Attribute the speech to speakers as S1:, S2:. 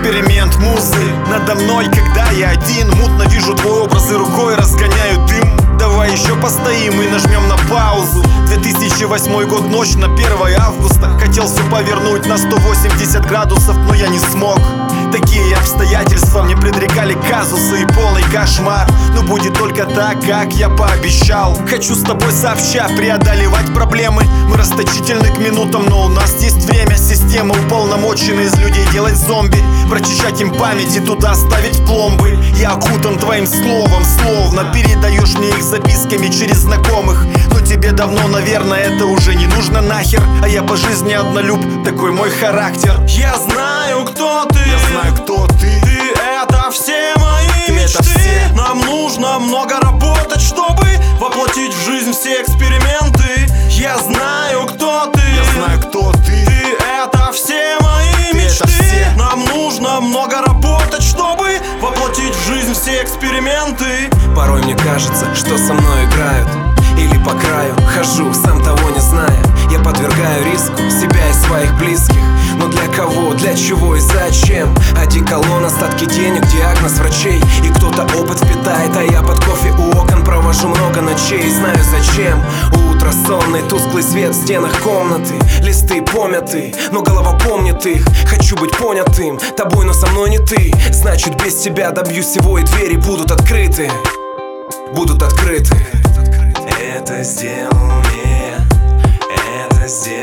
S1: эксперимент музы надо мной, когда я один. Мутно вижу твой образ и рукой разгоняю дым. Давай еще постоим и нажмем на паузу. 2008 год, ночь на 1 августа. Хотел все повернуть на 180 градусов, но я не смог. Такие обстоятельства мне предрекали казусы и полный кошмар. Но будет только так, как я пообещал. Хочу с тобой сообща преодолевать проблемы. Мы расточительны к минутам, но у нас есть время. Система уполномочена из людей делать зомби. Прочищать им память и туда ставить пломбы. Я окутан твоим словом, словно передаешь мне их записками через знакомых. Но тебе давно, наверное, это уже не нужно нахер. А я по жизни однолюб, такой мой характер.
S2: Я знаю, кто ты.
S1: Я знаю, кто ты.
S2: Ты это все мои мечты. Нам нужно много работать, чтобы воплотить в жизнь все эксперименты. Я знаю, кто ты.
S1: Я знаю, кто ты.
S2: Ты это все мои мечты. Нам нужно много работать, чтобы воплотить в жизнь все эксперименты.
S3: Порой мне кажется, что со мной играют. Или по краю хожу, сам того не зная. Я подвергаю риску себя и своих близких. Но для кого, для чего и зачем? Одеколон, остатки денег, диагноз врачей. И кто-то опыт впитает, а я под кофе у окон провожу много ночей. Знаю зачем. Утро сонный, тусклый свет в стенах комнаты. Листы помяты, но голова помнит их. Хочу быть понятым тобой, но со мной не ты. Значит, без тебя добьюсь всего, и двери будут открыты. Будут открыты.
S4: Это сделал не, это сделал.